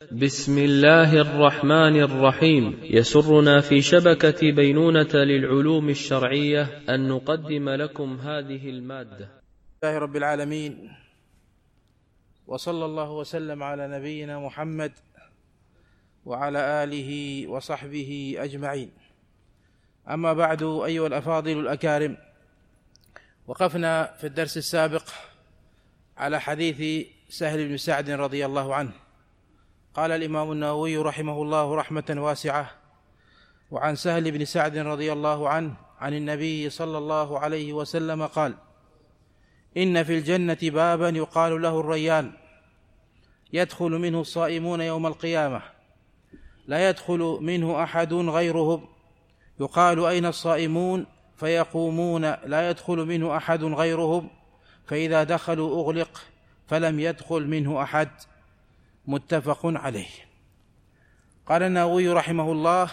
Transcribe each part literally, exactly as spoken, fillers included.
بسم الله الرحمن الرحيم. يسرنا في شبكة بينونة للعلوم الشرعية أن نقدم لكم هذه المادة. الله رب العالمين، وصلى الله وسلم على نبينا محمد وعلى آله وصحبه أجمعين. أما بعد، أيها الأفاضل الأكارم، وقفنا في الدرس السابق على حديث سهل بن سعد رضي الله عنه. قال الإمام النووي رحمه الله رحمة واسعة: وعن سهل بن سعد رضي الله عنه عن النبي صلى الله عليه وسلم قال: إن في الجنة بابا يقال له الريان، يدخل منه الصائمون يوم القيامة، لا يدخل منه أحد غيرهم، يقال: أين الصائمون؟ فيقومون: لا يدخل منه أحد غيرهم، فإذا دخلوا أغلق فلم يدخل منه أحد. متفق عليه. قال النووي رحمه الله: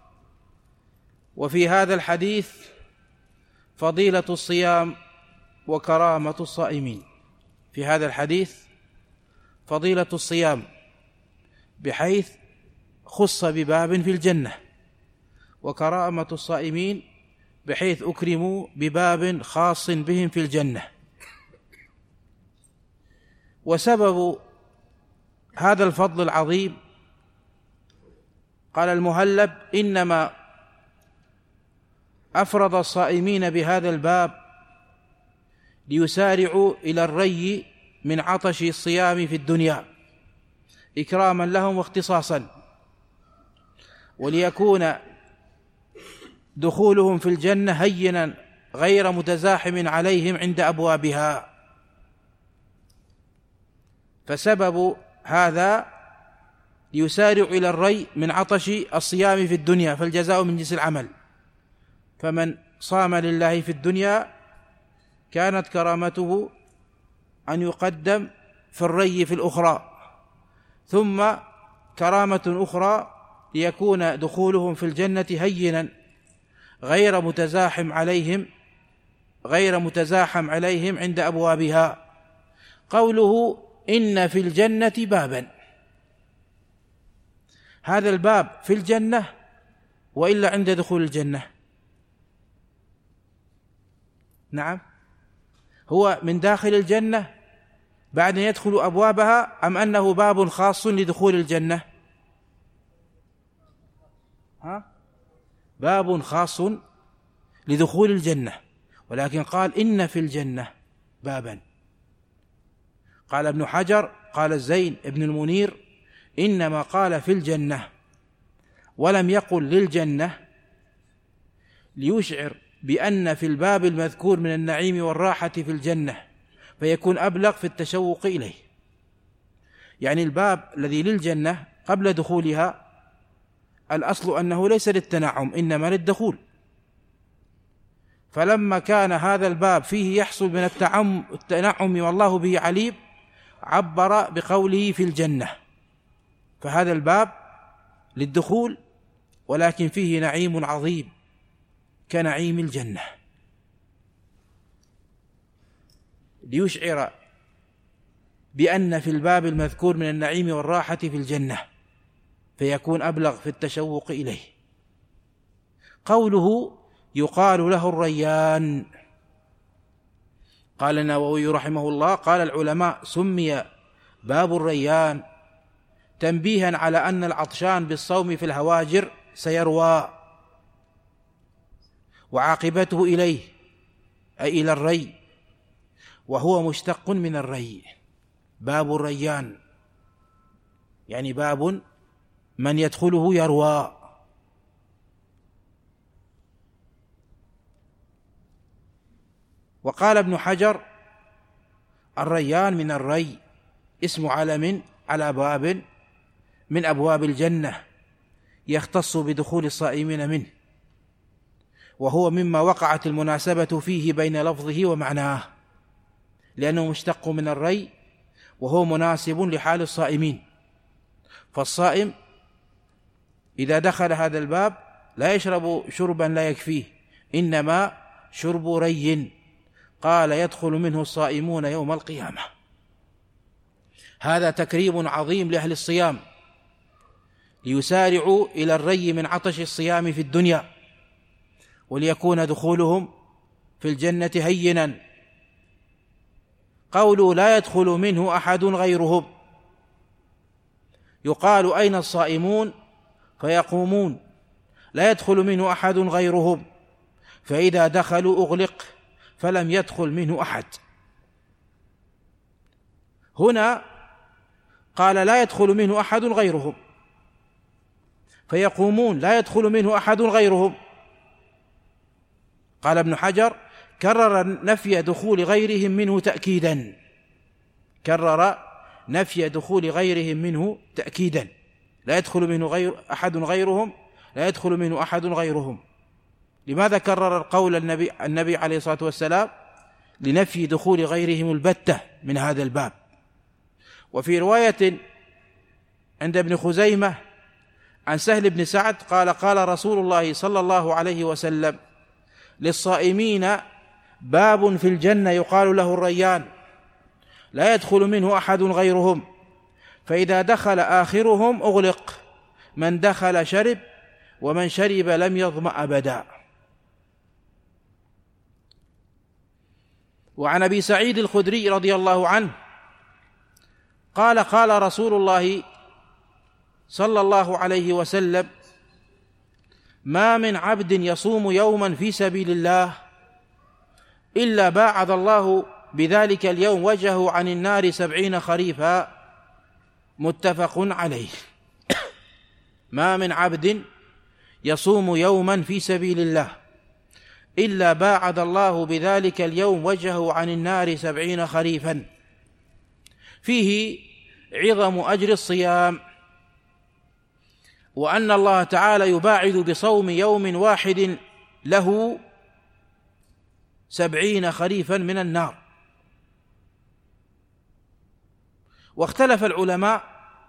وفي هذا الحديث فضيلة الصيام وكرامة الصائمين. في هذا الحديث فضيلة الصيام، بحيث خص بباب في الجنة، وكرامة الصائمين بحيث أكرموا بباب خاص بهم في الجنة. وسبب هذا الفضل العظيم، قال المهلب: إنما أفرض الصائمين بهذا الباب ليسارعوا إلى الري من عطش الصيام في الدنيا، إكراما لهم واختصاصا، وليكون دخولهم في الجنة هينا غير متزاحم عليهم عند أبوابها. فسبب هذا ليسارع إلى الري من عطش الصيام في الدنيا، فالجزاء من جنس العمل. فمن صام لله في الدنيا كانت كرامته أن يقدم في الري في الأخرى، ثم كرامة أخرى ليكون دخولهم في الجنة هينا غير متزاحم عليهم غير متزاحم عليهم عند أبوابها. قوله: إن في الجنة بابا، هذا الباب في الجنة وإلا عند دخول الجنة؟ نعم، هو من داخل الجنة بعد أن يدخل أبوابها، أم أنه باب خاص لدخول الجنة؟ ها؟ باب خاص لدخول الجنة، ولكن قال: إن في الجنة بابا. قال ابن حجر، قال الزين ابن المنير: إنما قال في الجنة ولم يقل للجنة، ليشعر بأن في الباب المذكور من النعيم والراحة في الجنة، فيكون أبلغ في التشوق إليه. يعني الباب الذي للجنة قبل دخولها الأصل أنه ليس للتنعم، إنما للدخول. فلما كان هذا الباب فيه يحصل من التنعم والله به عليم، عبر بقوله في الجنة. فهذا الباب للدخول، ولكن فيه نعيم عظيم كنعيم الجنة، ليشعر بأن في الباب المذكور من النعيم والراحة في الجنة، فيكون أبلغ في التشوق إليه. قوله: يقال له الريان. قال النووي رحمه الله: قال العلماء: سمي باب الريان تنبيها على أن العطشان بالصوم في الهواجر سيروى، وعاقبته إليه أي إلى الري، وهو مشتق من الري. باب الريان يعني باب من يدخله يروى. وقال ابن حجر: الريان من الري اسم علم على باب من أبواب الجنة يختص بدخول الصائمين منه، وهو مما وقعت المناسبة فيه بين لفظه ومعناه، لأنه مشتق من الري وهو مناسب لحال الصائمين. فالصائم إذا دخل هذا الباب لا يشرب شربا لا يكفيه، إنما شرب ري. قال: يدخل منه الصائمون يوم القيامة. هذا تكريم عظيم لأهل الصيام، ليسارعوا إلى الري من عطش الصيام في الدنيا، وليكون دخولهم في الجنة هينا. قولوا لا يدخل منه أحد غيرهم، يقال أين الصائمون فيقومون لا يدخل منه أحد غيرهم، فإذا دخلوا أغلق فلم يدخل منه أحد. هنا قال لا يدخل منه أحد غيرهم، فيقومون لا يدخل منه أحد غيرهم. قال ابن حجر كرر نفي دخول غيرهم منه تأكيدا، كرر نفي دخول غيرهم منه تأكيدا، لا يدخل منه غير أحد غيرهم، لا يدخل منه أحد غيرهم. لماذا كرر القول النبي, النبي عليه الصلاة والسلام؟ لنفي دخول غيرهم البتة من هذا الباب. وفي رواية عند ابن خزيمة عن سهل بن سعد قال قال رسول الله صلى الله عليه وسلم للصائمين باب في الجنة يقال له الريان، لا يدخل منه أحد غيرهم، فإذا دخل آخرهم أغلق، من دخل شرب ومن شرب لم يظمأ أبدا. وعن أبي سعيد الخدري رضي الله عنه قال قال رسول الله صلى الله عليه وسلم ما من عبد يصوم يوما في سبيل الله إلا باعد الله بذلك اليوم وجهه عن النار سبعين خريفا، متفق عليه. ما من عبد يصوم يوما في سبيل الله إلا باعد الله بذلك اليوم وجهه عن النار سبعين خريفا. فيه عظم أجر الصيام، وأن الله تعالى يباعد بصوم يوم واحد له سبعين خريفا من النار. واختلف العلماء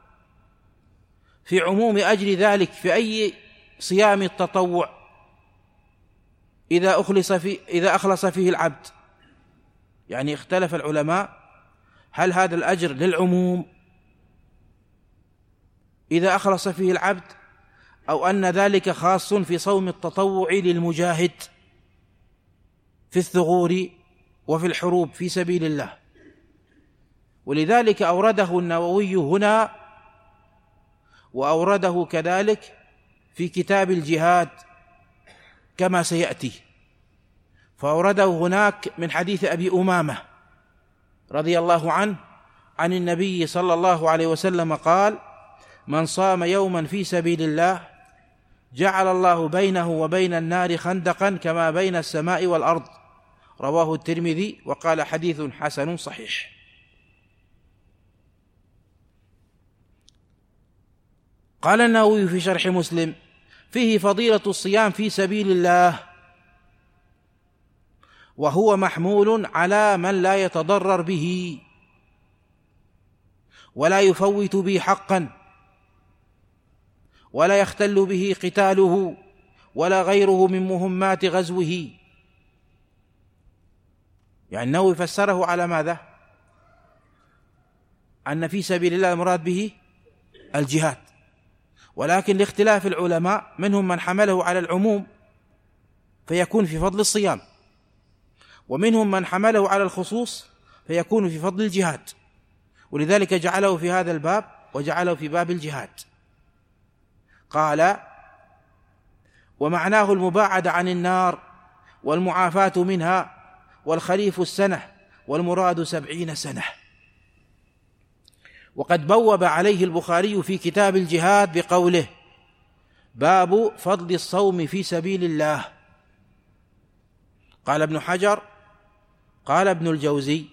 في عموم أجر ذلك في أي صيام التطوع إذا أخلص فيه إذا أخلص فيه العبد، يعني اختلف العلماء هل هذا الأجر للعموم إذا أخلص فيه العبد، أو أن ذلك خاص في صوم التطوع للمجاهد في الثغور وفي الحروب في سبيل الله. ولذلك أورده النووي هنا، وأورده كذلك في كتاب الجهاد كما سيأتي، فأورده هناك من حديث أبي أمامة رضي الله عنه عن النبي صلى الله عليه وسلم قال من صام يوما في سبيل الله جعل الله بينه وبين النار خندقا كما بين السماء والأرض، رواه الترمذي وقال حديث حسن صحيح. قال النووي في شرح مسلم فيه فضيلة الصيام في سبيل الله، وهو محمول على من لا يتضرر به ولا يفوت به حقا ولا يختل به قتاله ولا غيره من مهمات غزوه. يعني النووي فسره على ماذا؟ أن في سبيل الله المراد به الجهاد، ولكن لاختلاف العلماء منهم من حمله على العموم فيكون في فضل الصيام، ومنهم من حمله على الخصوص فيكون في فضل الجهاد، ولذلك جعله في هذا الباب وجعله في باب الجهاد. قال ومعناه المباعدة عن النار والمعافاة منها، والخريف السنة والمراد سبعين سنة. وقد بوب عليه البخاري في كتاب الجهاد بقوله باب فضل الصوم في سبيل الله. قال ابن حجر قال ابن الجوزي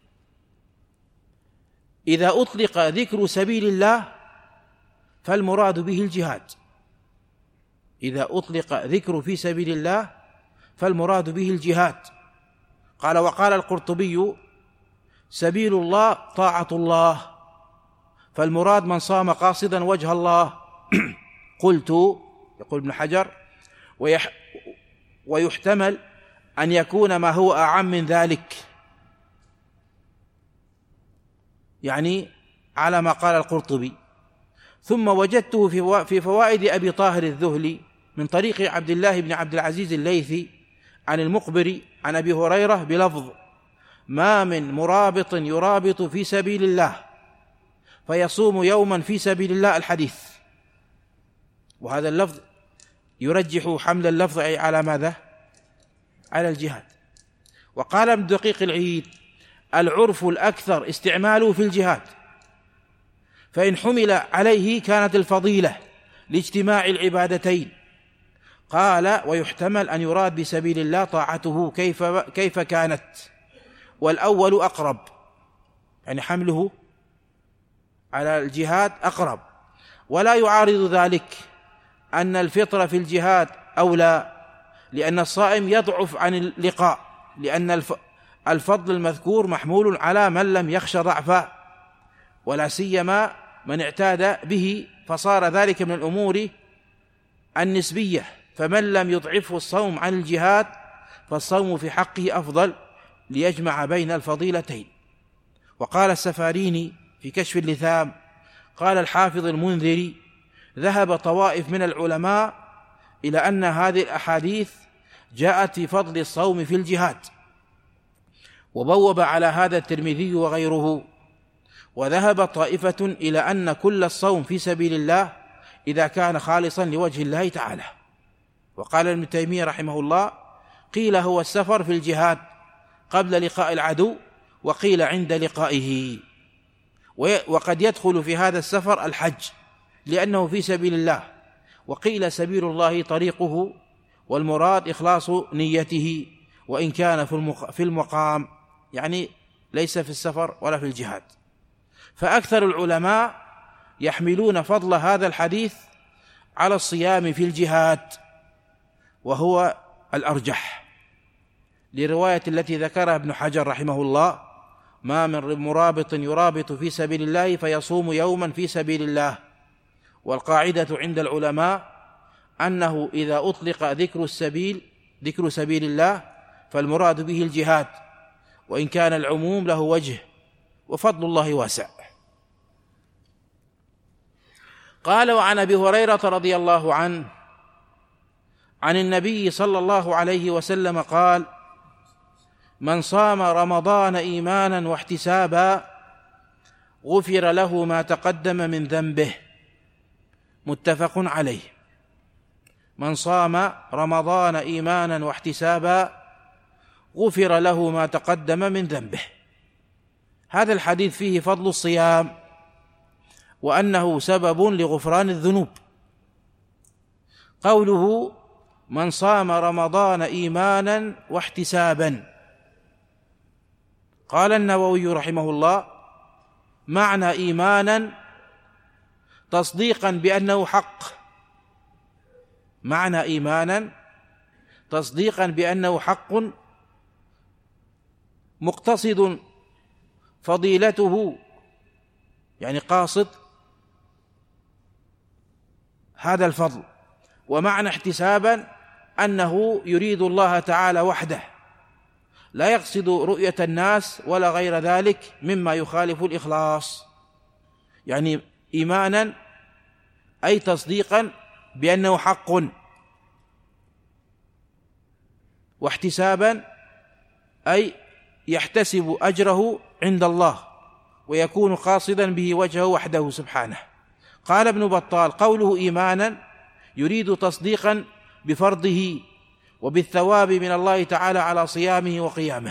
إذا أطلق ذكر سبيل الله فالمراد به الجهاد، إذا أطلق ذكر في سبيل الله فالمراد به الجهاد. قال وقال القرطبي سبيل الله طاعة الله، فالمراد من صام قاصدا وجه الله. قلت يقول ابن حجر ويح ويحتمل أن يكون ما هو أعم من ذلك، يعني على ما قال القرطبي، ثم وجدته في فوائد أبي طاهر الذهلي من طريق عبد الله بن عبد العزيز الليثي عن المقبري عن أبي هريرة بلفظ: ما من مرابط يرابط في سبيل الله فيصوم يوما في سبيل الله، الحديث. وهذا اللفظ يرجح حمل اللفظ على ماذا؟ على الجهاد. وقال ابن دقيق العيد: العرف الأكثر استعماله في الجهاد، فإن حمل عليه كانت الفضيلة لاجتماع العبادتين. قال: ويحتمل أن يراد بسبيل الله طاعته كيف, كيف كانت، والأول أقرب، يعني حمله على الجهاد أقرب. ولا يعارض ذلك أن الفطر في الجهاد أولى، لأن الصائم يضعف عن اللقاء، لأن الفضل المذكور محمول على من لم يخش ضعفا، ولا سيما من اعتاد به، فصار ذلك من الأمور النسبية. فمن لم يضعفه الصوم عن الجهاد فالصوم في حقه أفضل، ليجمع بين الفضيلتين. وقال السفاريني في كشف اللثام: قال الحافظ المنذري: ذهب طوائف من العلماء إلى أن هذه الأحاديث جاءت في فضل الصوم في الجهاد، وبوب على هذا الترمذي وغيره. وذهب طائفة إلى أن كل الصوم في سبيل الله إذا كان خالصا لوجه الله تعالى. وقال ابن تيمية رحمه الله: قيل هو السفر في الجهاد قبل لقاء العدو، وقيل عند لقائه. وقد يدخل في هذا السفر الحج لأنه في سبيل الله، وقيل سبيل الله طريقه، والمراد إخلاص نيته، وإن كان في المقام، يعني ليس في السفر ولا في الجهاد. فأكثر العلماء يحملون فضل هذا الحديث على الصيام في الجهاد، وهو الأرجح، لرواية التي ذكرها ابن حجر رحمه الله: ما من مرابط يرابط في سبيل الله فيصوم يوما في سبيل الله. والقاعدة عند العلماء أنه إذا أطلق ذكر السبيل ذكر سبيل الله فالمراد به الجهاد، وإن كان العموم له وجه، وفضل الله واسع. قال: وعن أبي هريرة رضي الله عنه عن النبي صلى الله عليه وسلم قال: من صام رمضان إيمانا واحتسابا غفر له ما تقدم من ذنبه. متفق عليه. من صام رمضان إيمانا واحتسابا غفر له ما تقدم من ذنبه. هذا الحديث فيه فضل الصيام، وأنه سبب لغفران الذنوب. قوله: من صام رمضان إيمانا واحتسابا، قال النووي رحمه الله: معنى إيمانا تصديقا بأنه حق، معنى إيمانا تصديقا بأنه حق مقتصد فضيلته، يعني قاصد هذا الفضل. ومعنى احتسابا أنه يريد الله تعالى وحده، لا يقصد رؤية الناس ولا غير ذلك مما يخالف الإخلاص. يعني إيمانا أي تصديقا بأنه حق، واحتسابا أي يحتسب أجره عند الله ويكون قاصدا به وجهه وحده سبحانه. قال ابن بطال: قوله إيمانا يريد تصديقا بفرضه وبالثواب من الله تعالى على صيامه وقيامه.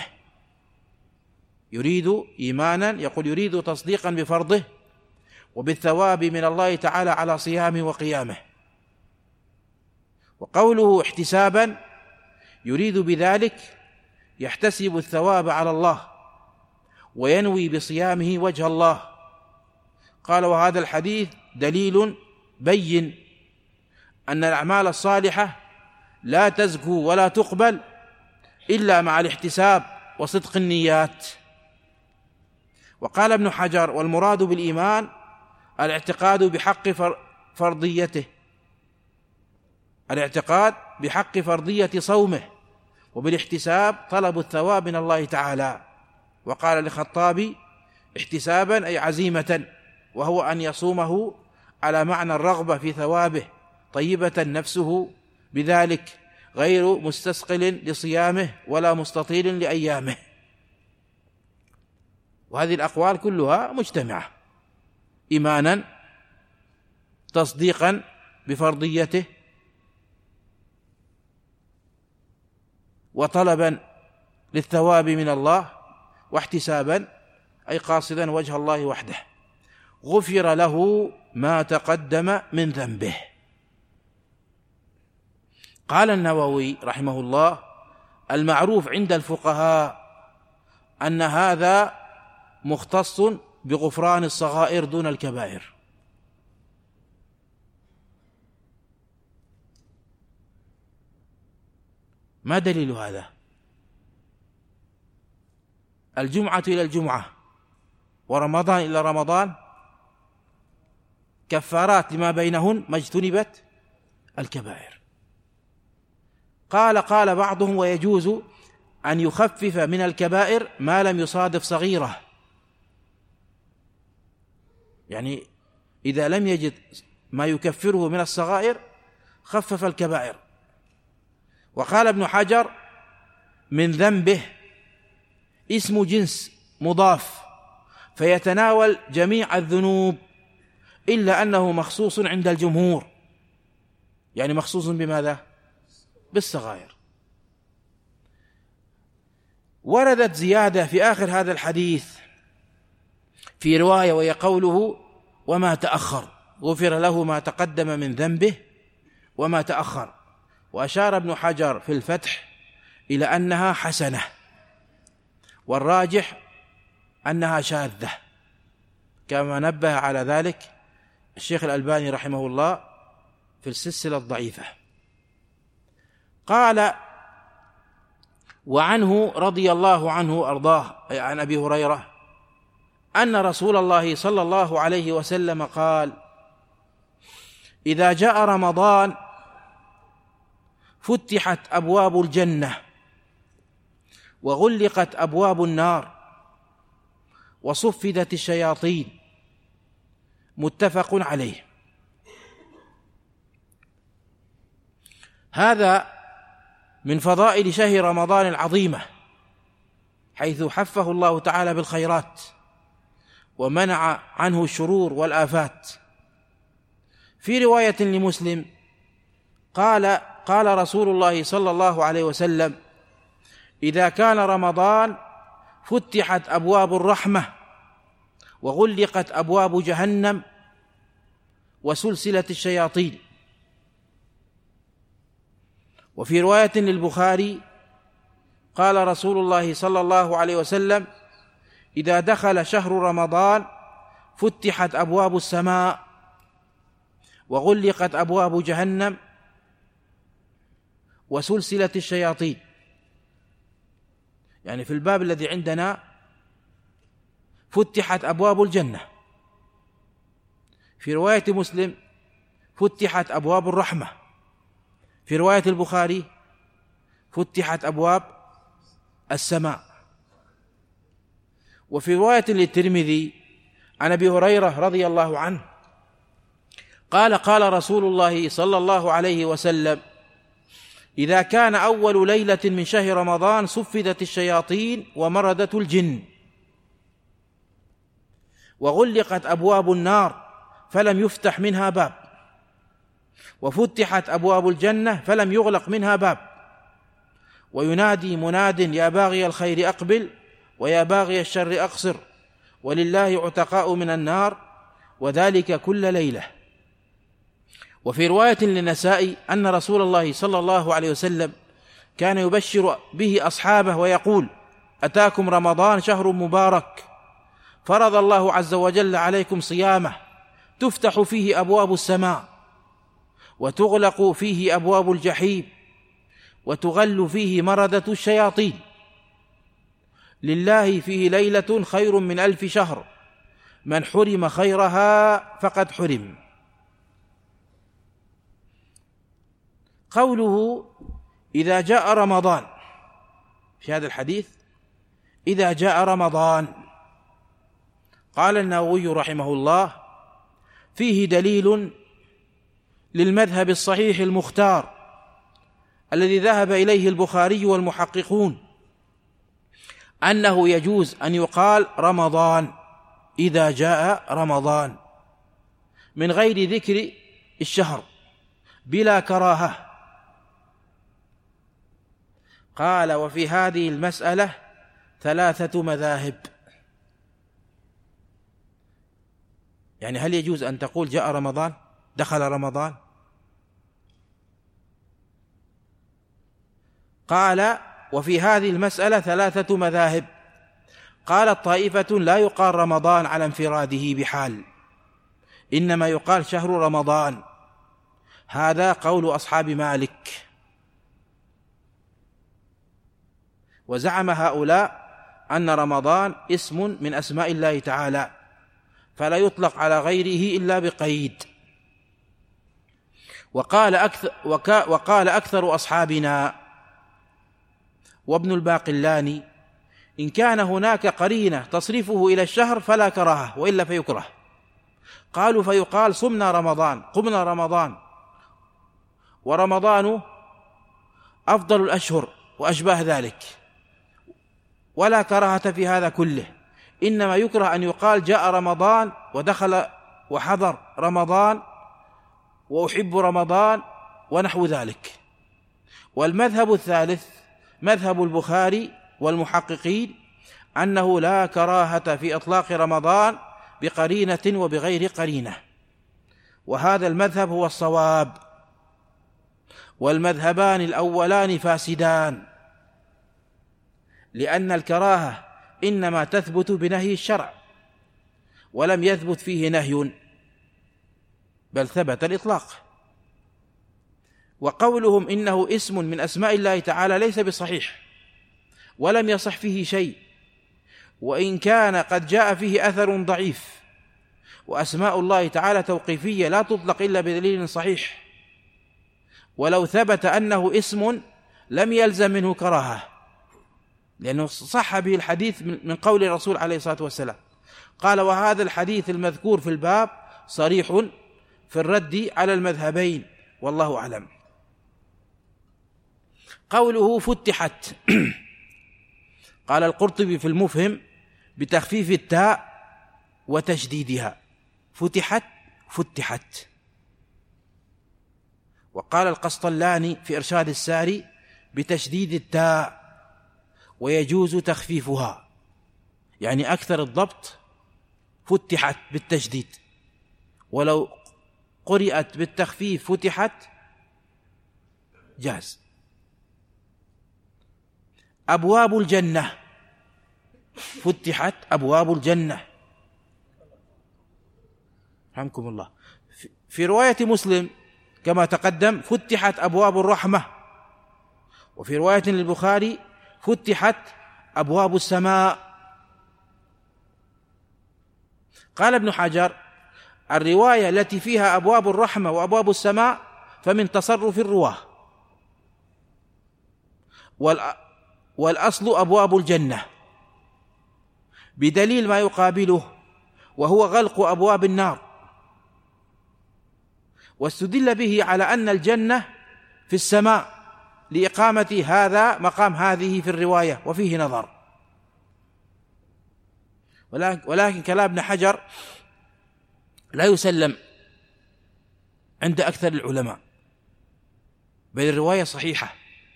يريد إيمانا، يقول يريد تصديقا بفرضه وبالثواب من الله تعالى على صيامه وقيامه. وقوله احتسابا يريد بذلك يحتسب الثواب على الله وينوي بصيامه وجه الله. قال: وهذا الحديث دليل بين أن الأعمال الصالحة لا تزكو ولا تقبل إلا مع الاحتساب وصدق النيات. وقال ابن حجر: والمراد بالإيمان الاعتقاد بحق فرضيته، الاعتقاد بحق فرضية صومه، وبالاحتساب طلب الثواب من الله تعالى. وقال للخطابي: احتسابا أي عزيمة، وهو أن يصومه على معنى الرغبة في ثوابه طيبة نفسه بذلك غير مستثقل لصيامه ولا مستطيل لأيامه. وهذه الأقوال كلها مجتمعة إيمانا تصديقا بفرضيته وطلبا للثواب من الله واحتسابا أي قاصدا وجه الله وحده. غفر له ما تقدم من ذنبه. قال النووي رحمه الله: المعروف عند الفقهاء أن هذا مختص بغفران الصغائر دون الكبائر. ما دليل هذا؟ الجمعة إلى الجمعة ورمضان إلى رمضان كفارات لما بينهن ما اجتنبت الكبائر. قال قال بعضهم: ويجوز أن يخفف من الكبائر ما لم يصادف صغيرة، يعني إذا لم يجد ما يكفره من الصغائر خفف الكبائر. وقال ابن حجر: من ذنبه اسم جنس مضاف فيتناول جميع الذنوب إلا أنه مخصوص عند الجمهور، يعني مخصوص بماذا؟ بالصغائر. وردت زيادة في آخر هذا الحديث في رواية وهي قوله: وما تأخر، غفر له ما تقدم من ذنبه وما تأخر. وأشار ابن حجر في الفتح إلى أنها حسنة، والراجح أنها شاذة، كما نبه على ذلك الشيخ الألباني رحمه الله في السلسلة الضعيفة. قال: وعنه رضي الله عنه أرضاه، أي عن أبي هريرة، أن رسول الله صلى الله عليه وسلم قال: إذا جاء رمضان فتحت أبواب الجنة وغلقت أبواب النار وصفدت الشياطين. متفق عليه. هذا من فضائل شهر رمضان العظيمة، حيث حفه الله تعالى بالخيرات ومنع عنه الشرور والآفات. في رواية لمسلم قال قال رسول الله صلى الله عليه وسلم: إذا كان رمضان فتحت أبواب الرحمة وغلقت أبواب جهنم وسلسلة الشياطين. وفي رواية للبخاري قال رسول الله صلى الله عليه وسلم: إذا دخل شهر رمضان فتحت أبواب السماء وغلقت أبواب جهنم وسلسلة الشياطين. يعني في الباب الذي عندنا فتحت أبواب الجنة، في رواية مسلم فتحت أبواب الرحمة، في رواية البخاري فتحت أبواب السماء. وفي رواية للترمذي عن أبي هريرة رضي الله عنه قال قال رسول الله صلى الله عليه وسلم: إذا كان أول ليلة من شهر رمضان صفدت الشياطين ومردت الجن وغلقت أبواب النار فلم يفتح منها باب، وفتحت أبواب الجنة فلم يغلق منها باب، وينادي مناد: يا باغي الخير أقبل ويا باغي الشر أقصر، ولله عتقاء من النار، وذلك كل ليلة. وفي رواية للنسائي أن رسول الله صلى الله عليه وسلم كان يبشر به أصحابه ويقول: أتاكم رمضان شهر مبارك فرض الله عز وجل عليكم صيامه، تفتح فيه أبواب السماء وتغلق فيه أبواب الجحيم وتغل فيه مردة الشياطين، لله فيه ليلة خير من ألف شهر، من حرم خيرها فقد حرم. قوله إذا جاء رمضان في هذا الحديث، إذا جاء رمضان، قال النووي رحمه الله: فيه دليل للمذهب الصحيح المختار الذي ذهب إليه البخاري والمحققون، أنه يجوز أن يقال رمضان إذا جاء رمضان من غير ذكر الشهر بلا كراهة. قال: وفي هذه المسألة ثلاثة مذاهب. يعني هل يجوز أن تقول جاء رمضان، دخل رمضان؟ قال: وفي هذه المسألة ثلاثة مذاهب. قالت طائفة: لا يقال رمضان على انفراده بحال، إنما يقال شهر رمضان. هذا قول أصحاب مالك. وزعم هؤلاء أن رمضان اسم من أسماء الله تعالى، فلا يطلق على غيره إلا بقيد. وقال أكثر, وقال أكثر أصحابنا وابن الباقلاني: إن كان هناك قرينة تصرفه إلى الشهر فلا كراهة، وإلا فيكره. قالوا: فيقال صمنا رمضان، قمنا رمضان، ورمضان أفضل الأشهر وأشباه ذلك، ولا كراهة في هذا كله، إنما يكره أن يقال جاء رمضان ودخل وحضر رمضان وأحب رمضان ونحو ذلك. والمذهب الثالث مذهب البخاري والمحققين أنه لا كراهة في إطلاق رمضان بقرينة وبغير قرينة، وهذا المذهب هو الصواب. والمذهبان الأولان فاسدان، لأن الكراهة إنما تثبت بنهي الشرع، ولم يثبت فيه نهي، بل ثبت الإطلاق. وقولهم إنه اسم من أسماء الله تعالى ليس بصحيح، ولم يصح فيه شيء، وإن كان قد جاء فيه أثر ضعيف. وأسماء الله تعالى توقيفية لا تطلق إلا بدليل صحيح، ولو ثبت أنه اسم لم يلزم منه كراهة، لأنه صح به الحديث من قول الرسول عليه الصلاة والسلام. قال: وهذا الحديث المذكور في الباب صريح في الرد على المذهبين، والله أعلم. قوله فتحت قال القرطبي في المفهم بتخفيف التاء وتشديدها، فتحت فتحت. وقال القسطلاني في إرشاد الساري بتشديد التاء ويجوز تخفيفها، يعني أكثر الضبط فتحت بالتشديد، ولو قرئت بالتخفيف فتحت جاز. أبواب الجنة فتحت أبواب الجنة، رحمكم الله. في رواية مسلم كما تقدم فتحت أبواب الرحمة، وفي رواية للبخاري فتحت أبواب السماء. قال ابن حجر: الرواية التي فيها أبواب الرحمة وأبواب السماء فمن تصرف الرواه، والأصل أبواب الجنة، بدليل ما يقابله وهو غلق أبواب النار. واستدل به على أن الجنة في السماء لإقامة هذا مقام هذه في الرواية، وفيه نظر. ولكن كلام ابن حجر لا يسلم عند أكثر العلماء، بل الرواية صحيحة.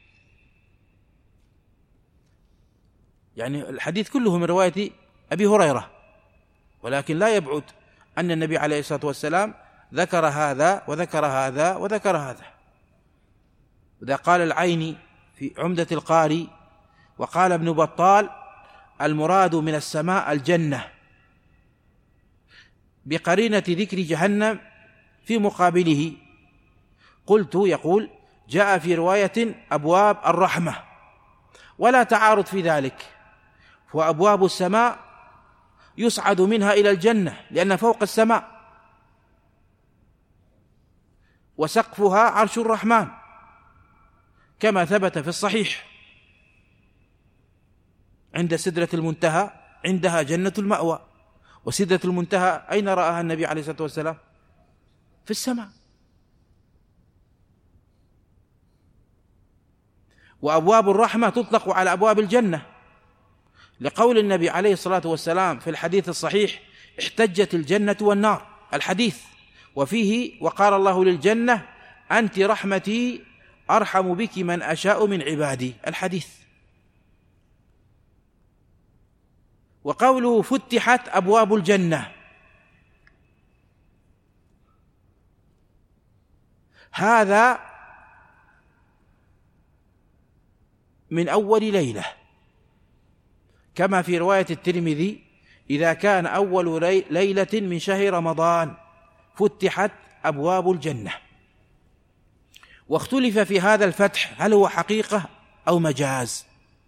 يعني الحديث كله من رواية أبي هريرة، ولكن لا يبعد أن النبي عليه الصلاة والسلام ذكر هذا وذكر هذا وذكر هذا. وذا قال العيني في عمدة القاري، وقال ابن بطال: المراد من السماء الجنة، بقرينة ذكر جهنم في مقابله. قلت: يقول جاء في رواية أبواب الرحمة، ولا تعارض في ذلك، وأبواب السماء يصعد منها إلى الجنة لأن فوق السماء، وسقفها عرش الرحمن كما ثبت في الصحيح. عند سدرة المنتهى عندها جنة المأوى، وسدرة المنتهى أين رآها النبي عليه الصلاة والسلام؟ في السماء. وأبواب الرحمة تطلق على أبواب الجنة، لقول النبي عليه الصلاة والسلام في الحديث الصحيح: احتجت الجنة والنار، الحديث، وفيه: وقال الله للجنة: أنت رحمتي أرحم بك من أشاء من عبادي، الحديث. وقوله: فتحت أبواب الجنة، هذا من أول ليلة، كما في رواية الترمذي: إذا كان أول ليلة من شهر رمضان فتحت أبواب الجنة. واختلف في هذا الفتح هل هو حقيقة أو مجاز.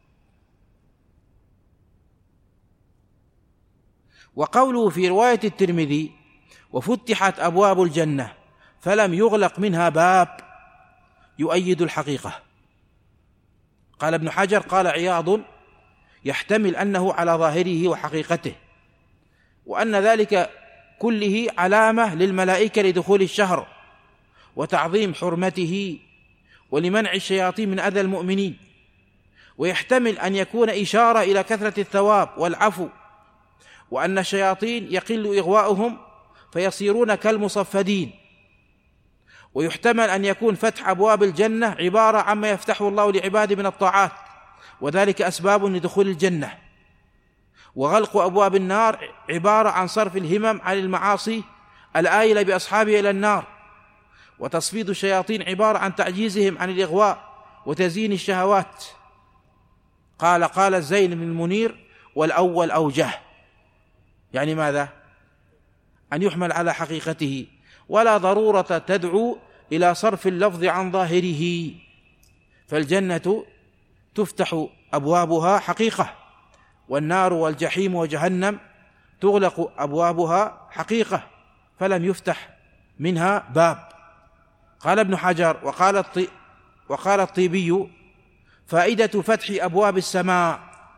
وقوله في رواية الترمذي: وفتحت أبواب الجنة فلم يغلق منها باب، يؤيد الحقيقة. قال ابن حجر: قال عياض: يحتمل أنه على ظاهره وحقيقته، وأن ذلك كله علامة للملائكة لدخول الشهر وتعظيم حرمته ولمنع الشياطين من أذى المؤمنين، ويحتمل أن يكون إشارة إلى كثرة الثواب والعفو، وأن الشياطين يقل إغواؤهم فيصيرون كالمصفدين. ويحتمل أن يكون فتح أبواب الجنة عبارة عما يفتحه الله لعباده من الطاعات، وذلك أسباب لدخول الجنة. وغلق أبواب النار عبارة عن صرف الهمم عن المعاصي الآيلة بأصحابها إلى النار. وتصفيد الشياطين عبارة عن تعجيزهم عن الإغواء وتزيين الشهوات. قال قال الزين بن المنير: والأول أوجه، يعني ماذا؟ أن يحمل على حقيقته، ولا ضرورة تدعو إلى صرف اللفظ عن ظاهره، فالجنة تفتح أبوابها حقيقة، والنار والجحيم وجهنم تغلق أبوابها حقيقة، فلم يفتح منها باب. قال ابن حجر: وقال الطي وقال الطيبي: فائدة فتح أبواب السماء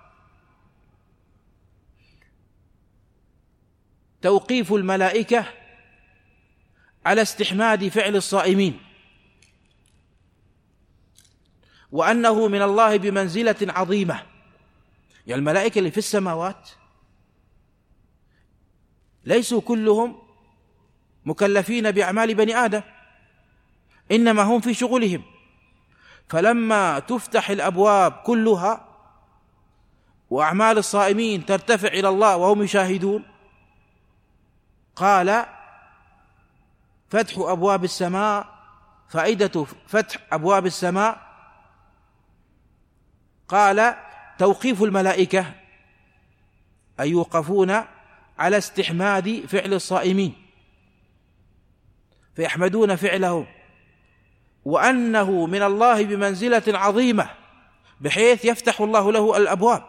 توقيف الملائكة على استحماد فعل الصائمين، وأنه من الله بمنزلة عظيمة. يعني الملائكة اللي في السماوات ليسوا كلهم مكلفين بأعمال بني آدم، إنما هم في شغلهم، فلما تفتح الأبواب كلها وأعمال الصائمين ترتفع إلى الله وهم يشاهدون، قال: فتح أبواب السماء، فائدة فتح أبواب السماء، قال: توقيف الملائكة، أي يوقفون على استحماد فعل الصائمين فيحمدون فعله، وأنه من الله بمنزلة عظيمة بحيث يفتح الله له الأبواب.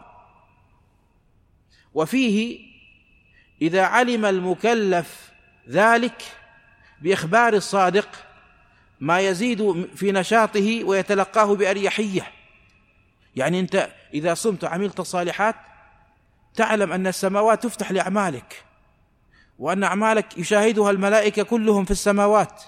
وفيه: إذا علم المكلف ذلك بإخبار الصادق ما يزيد في نشاطه ويتلقاه بأريحية. يعني أنت إذا صمت وعملت الصالحات تعلم أن السماوات تفتح لأعمالك، وأن أعمالك يشاهدها الملائكة كلهم في السماوات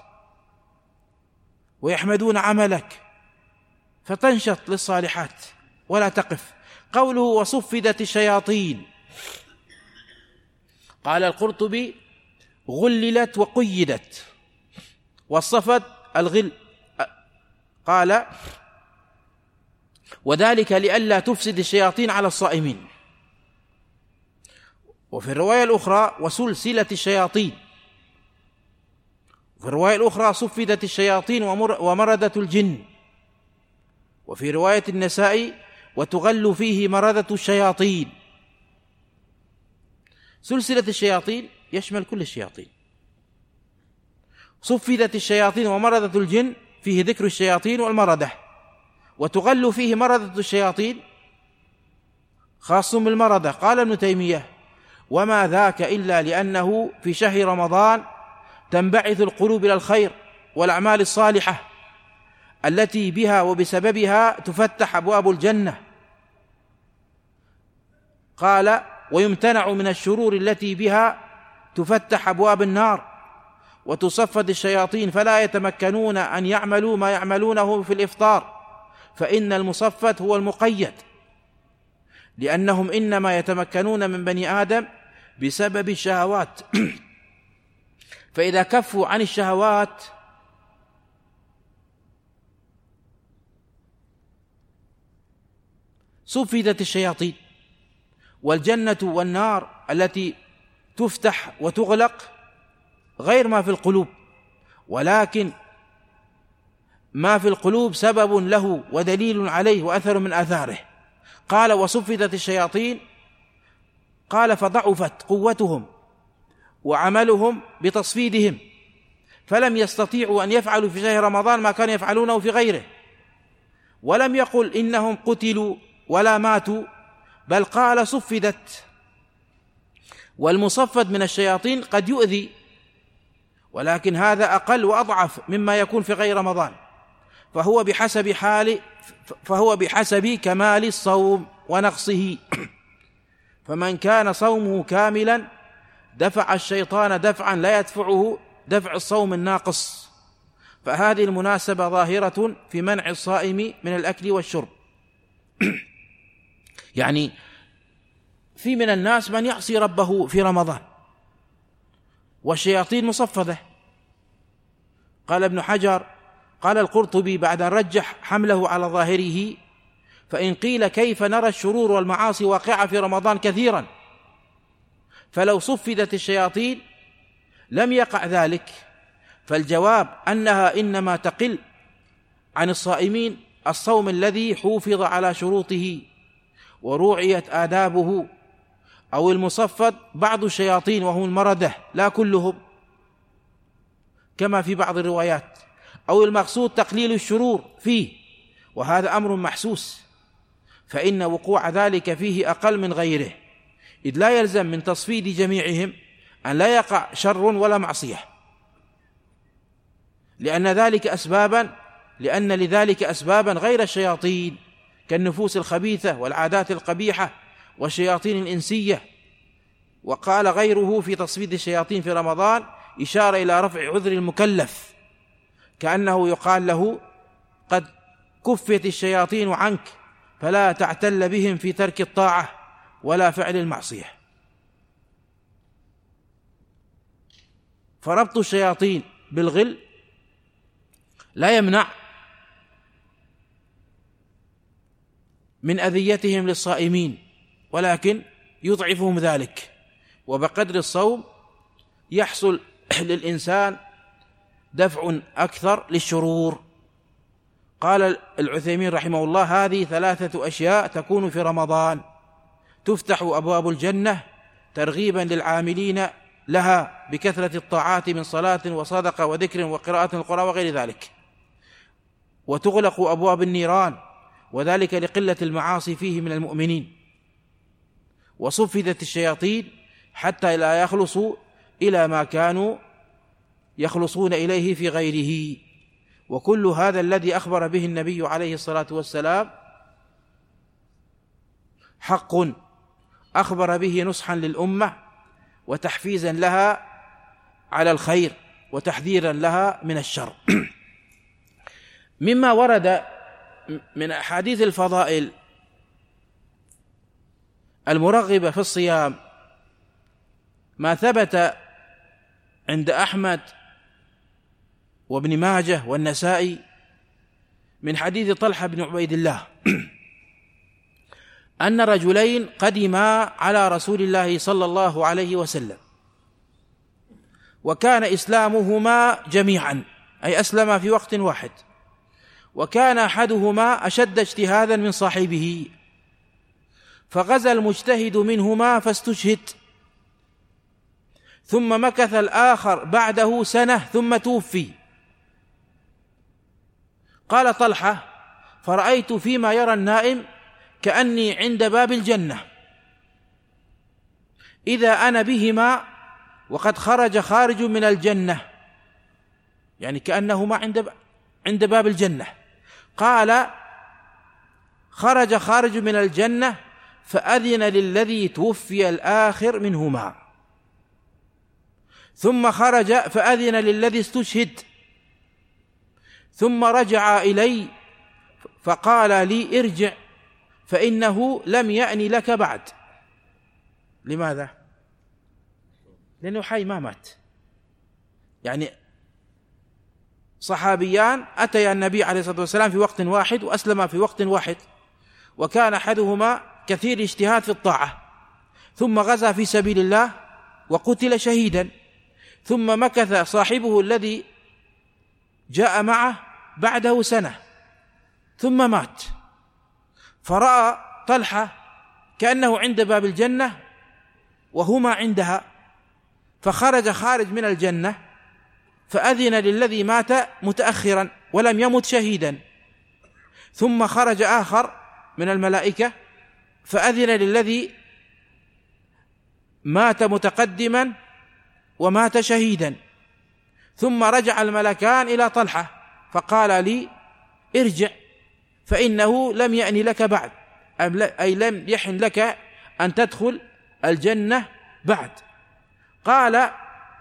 ويحمدون عملك، فتنشط للصالحات ولا تقف. قوله: وصفدت الشياطين، قال القرطبي: غللت وقيدت، والصفد الغل. قال: وذلك لئلا تفسد الشياطين على الصائمين. وفي الرواية الأخرى: وسلسلة الشياطين. وفي الرواية الأخرى: صفدت الشياطين ومردة الجن. وفي رواية النسائي: وتغل فيه مردة الشياطين. سلسلة الشياطين يشمل كل الشياطين. صفدت الشياطين ومردة الجن فيه ذكر الشياطين والمردة. وتغل فيه مردة الشياطين خاص بالمردة. قال ابن تيمية: وما ذاك إلا لأنه في شهر رمضان تنبعث القلوب إلى الخير والأعمال الصالحة التي بها وبسببها تفتح أبواب الجنة. قال: ويمتنع من الشرور التي بها تفتح أبواب النار، وتصفد الشياطين فلا يتمكنون أن يعملوا ما يعملونه في الإفطار، فإن المصفد هو المقيد، لأنهم إنما يتمكنون من بني آدم بسبب الشهوات فإذا كفوا عن الشهوات صفدت الشياطين. والجنة والنار التي تفتح وتغلق غير ما في القلوب، ولكن ما في القلوب سبب له ودليل عليه وأثر من آثاره. قال وصفدت الشياطين، قال فضعفت قوتهم وعملهم بتصفيدهم، فلم يستطيعوا أن يفعلوا في شهر رمضان ما كانوا يفعلونه في غيره. ولم يقل إنهم قتلوا ولا ماتوا، بل قال صفدت. والمصفد من الشياطين قد يؤذي، ولكن هذا أقل وأضعف مما يكون في غير رمضان، فهو بحسب حال فهو بحسب كمال الصوم ونقصه. فمن كان صومه كاملا دفع الشيطان دفعا لا يدفعه دفع الصوم الناقص، فهذه المناسبة ظاهرة في منع الصائم من الأكل والشرب. يعني في من الناس من يعصي ربه في رمضان والشياطين مصفدة. قال ابن حجر، قال القرطبي بعد أن رجح حمله على ظاهره: فإن قيل كيف نرى الشرور والمعاصي واقعة في رمضان كثيرا، فلو صفدت الشياطين لم يقع ذلك، فالجواب أنها إنما تقل عن الصائمين الصوم الذي حوفظ على شروطه وروعيت آدابه، أو المصفد بعض الشياطين وهم المردة لا كلهم كما في بعض الروايات، أو المقصود تقليل الشرور فيه، وهذا أمر محسوس، فإن وقوع ذلك فيه أقل من غيره، إذ لا يلزم من تصفيد جميعهم أن لا يقع شر ولا معصية، لأن ذلك أسبابا لأن لذلك أسبابا غير الشياطين كالنفوس الخبيثة والعادات القبيحة والشياطين الإنسية. وقال غيره في تصفيد الشياطين في رمضان إشارة إلى رفع عذر المكلف، كأنه يقال له قد كفت الشياطين عنك فلا تعتل بهم في ترك الطاعة ولا فعل المعصية. فربط الشياطين بالغل لا يمنع من أذيتهم للصائمين، ولكن يضعفهم ذلك، وبقدر الصوم يحصل للإنسان دفع أكثر للشرور. قال العثيمين رحمه الله: هذه ثلاثة أشياء تكون في رمضان: تفتح أبواب الجنة ترغيبا للعاملين لها بكثرة الطاعات من صلاة وصدقة وذكر وقراءة القرآن وغير ذلك، وتغلق أبواب النيران، وذلك لقلة المعاصي فيه من المؤمنين، وصفدت الشياطين حتى لا يخلصوا إلى ما كانوا يخلصون إليه في غيره. وكل هذا الذي أخبر به النبي عليه الصلاة والسلام حق، أخبر به نصحا للأمة وتحفيزا لها على الخير وتحذيرا لها من الشر. مما ورد من أحاديث الفضائل المرغبة في الصيام ما ثبت عند أحمد وابن ماجه والنسائي من حديث طلحة بن عبيد الله أن رجلين قدما على رسول الله صلى الله عليه وسلم، وكان إسلامهما جميعا، أي أسلم في وقت واحد، وكان أحدهما أشد اجتهادا من صاحبه، فغزا المجتهد منهما فاستشهد، ثم مكث الآخر بعده سنة ثم توفي. قال طلحة: فرأيت فيما يرى النائم كأني عند باب الجنة، إذا أنا بهما وقد خرج خارج من الجنة، يعني كأنهما عند عند باب الجنة. قال: خرج خارج من الجنة فأذن للذي توفي الآخر منهما، ثم خرج فأذن للذي استشهد، ثم رجع إلي فقال لي ارجع فإنه لم يأن لك بعد. لماذا؟ لأنه حي ما مات. يعني صحابيان أتيا النبي عليه الصلاة والسلام في وقت واحد وأسلما في وقت واحد، وكان أحدهما كثير اجتهاد في الطاعة، ثم غزا في سبيل الله وقتل شهيدا، ثم مكث صاحبه الذي جاء معه بعده سنة ثم مات، فرأى طلحة كأنه عند باب الجنة وهما عندها، فخرج خارج من الجنة فأذن للذي مات متأخرا ولم يمت شهيدا، ثم خرج آخر من الملائكة فأذن للذي مات متقدما ومات شهيدا، ثم رجع الملكان إلى طلحة فقال لي ارجع فإنه لم يأن لك بعد، أي لم يحن لك أن تدخل الجنة بعد. قال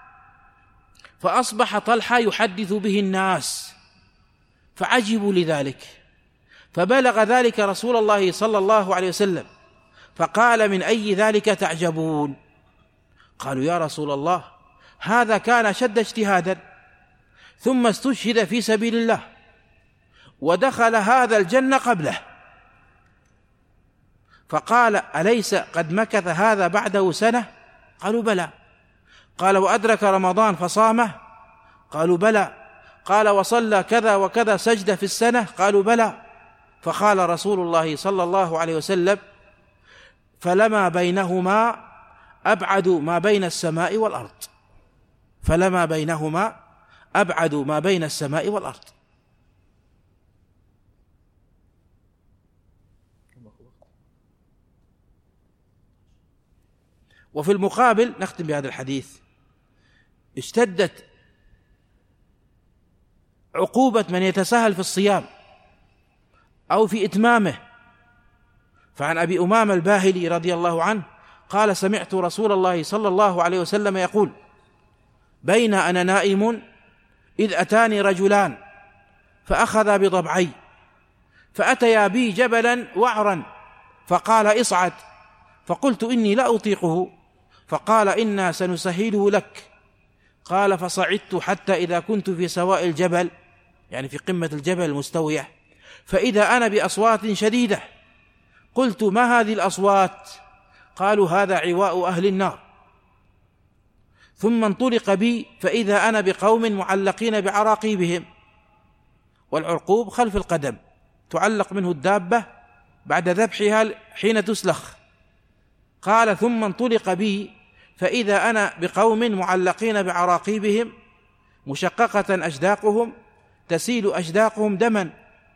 فأصبح طلحة يحدث به الناس فعجبوا لذلك، فبلغ ذلك رسول الله صلى الله عليه وسلم فقال من أي ذلك تعجبون؟ قالوا يا رسول الله هذا كان شد اجتهادا ثم استشهد في سبيل الله ودخل هذا الجنة قبله. فقال أليس قد مكث هذا بعده سنة؟ قالوا بلى. قال وأدرك رمضان فصامه؟ قالوا بلى. قال وصلى كذا وكذا سجدة في السنة؟ قالوا بلى. فقال رسول الله صلى الله عليه وسلم فلما بينهما أبعد ما بين السماء والأرض، فلما بينهما أبعد ما بين السماء والأرض. وفي المقابل نختم بهذا الحديث، اشتدت عقوبة من يتساهل في الصيام أو في إتمامه. فعن أبي أمامة الباهلي رضي الله عنه قال سمعت رسول الله صلى الله عليه وسلم يقول بين أنا نائم إذ أتاني رجلان فأخذا بضبعي فأتيا بي جبلا وعرا فقال اصعد، فقلت إني لا أطيقه، فقال إنا سنسهله لك. قال فصعدت حتى إذا كنت في سواء الجبل، يعني في قمة الجبل المستوية، فإذا أنا بأصوات شديدة، قلت ما هذه الأصوات؟ قالوا هذا عواء أهل النار. ثم انطلق بي فإذا أنا بقوم معلقين بعراقيبهم، والعرقوب خلف القدم تعلق منه الدابة بعد ذبحها حين تسلخ. قال ثم انطلق بي فإذا أنا بقوم معلقين بعراقيبهم مشققة أجداقهم تسيل أجداقهم دما.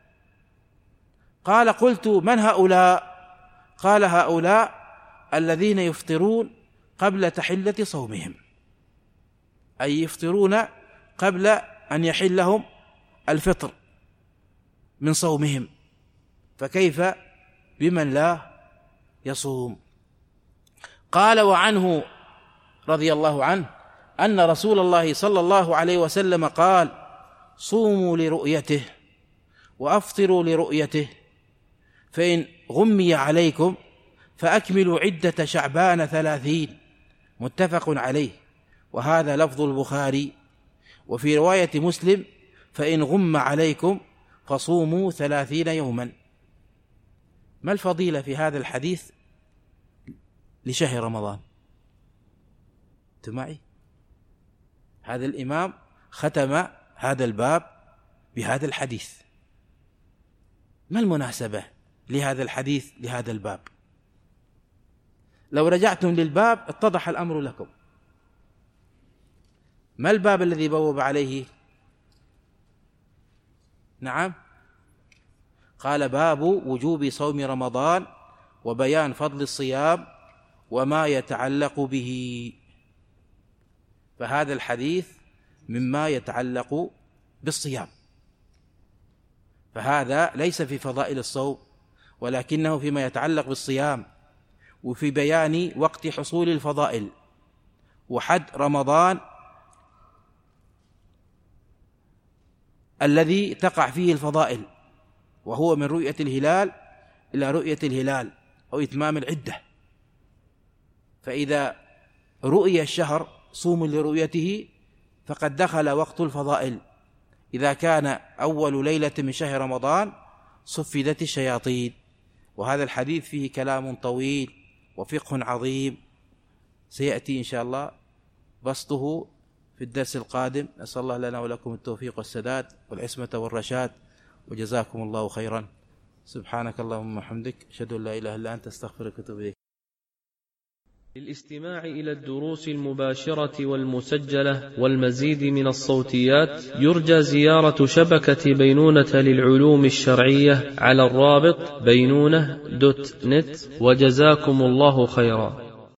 قال قلت من هؤلاء؟ قال هؤلاء الذين يفطرون قبل تحلة صومهم، أي يفطرون قبل أن يحلهم الفطر من صومهم، فكيف بمن لا يصوم؟ قال وعنه رضي الله عنه أن رسول الله صلى الله عليه وسلم قال صوموا لرؤيته وأفطروا لرؤيته، فإن غمي عليكم فأكملوا عدة شعبان ثلاثين، متفق عليه، وهذا لفظ البخاري. وفي رواية مسلم فإن غم عليكم فصوموا ثلاثين يوما. ما الفضيلة في هذا الحديث لشهر رمضان؟ أنتم معي؟ هذا الإمام ختم هذا الباب بهذا الحديث. ما المناسبة لهذا الحديث لهذا الباب؟ لو رجعتم للباب اتضح الأمر لكم. ما الباب الذي بوب عليه؟ نعم، قال باب وجوب صوم رمضان وبيان فضل الصيام وما يتعلق به. فهذا الحديث مما يتعلق بالصيام، فهذا ليس في فضائل الصوم ولكنه فيما يتعلق بالصيام وفي بيان وقت حصول الفضائل وحد رمضان الذي تقع فيه الفضائل، وهو من رؤية الهلال إلى رؤية الهلال أو إتمام العدة. فإذا رؤي الشهر صوموا لرؤيته فقد دخل وقت الفضائل. إذا كان أول ليلة من شهر رمضان صفدت الشياطين. وهذا الحديث فيه كلام طويل وفقه عظيم سيأتي إن شاء الله بسطه في الدرس القادم. نسأل الله لنا ولكم التوفيق والسداد والعصمة والرشاد، وجزاكم الله خيرا. سبحانك اللهم وبحمدك، أشهد أن لا إله إلا أنت، أستغفرك وأتوب إليك. للاستماع إلى الدروس المباشرة والمسجلة والمزيد من الصوتيات يرجى زيارة شبكة بينونة للعلوم الشرعية على الرابط بينونة دوت نت، وجزاكم الله خيرا.